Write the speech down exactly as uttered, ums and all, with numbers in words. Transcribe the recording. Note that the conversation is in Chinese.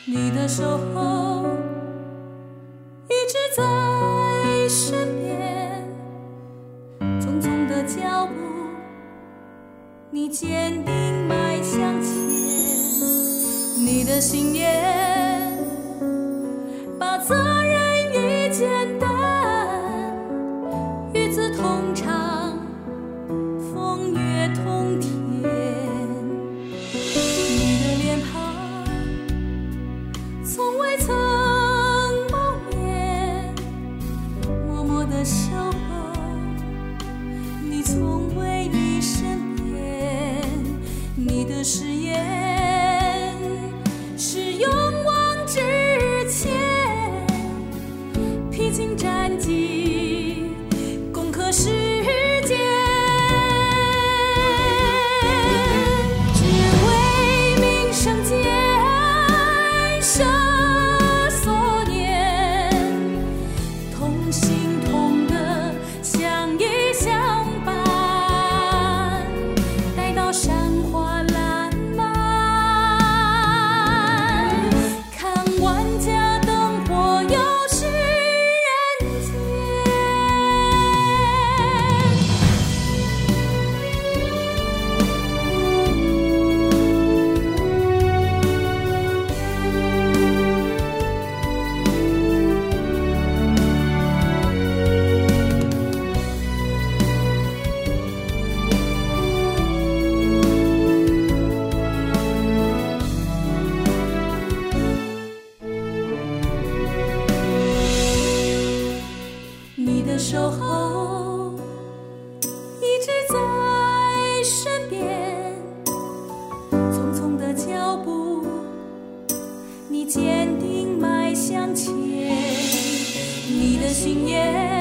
你的守候一直在身边，匆匆的脚步，你坚定迈向前。你的信念把责任与简单，与子同场，风月同天。你的脸庞从未曾谋面，默默的守候，你从未离身边。你的誓言是勇往直前，披荆斩棘，攻克世界，只为名声建设所念，同心同德，相依相伴，待到山花烂漫，看万家灯火又是人间。你的守候一直在身边，匆匆的脚步，你坚定迈向前。你的信念